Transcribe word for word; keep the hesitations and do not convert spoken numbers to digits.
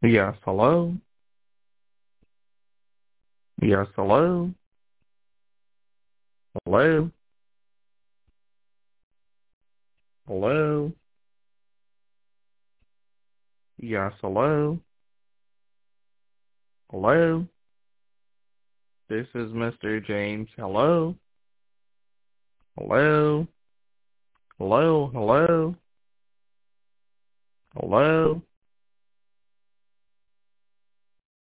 Yes, hello? Yes, hello? Hello? Hello? Yes, hello? Hello? This is Mister James. Hello? Hello? Hello? Hello? Hello?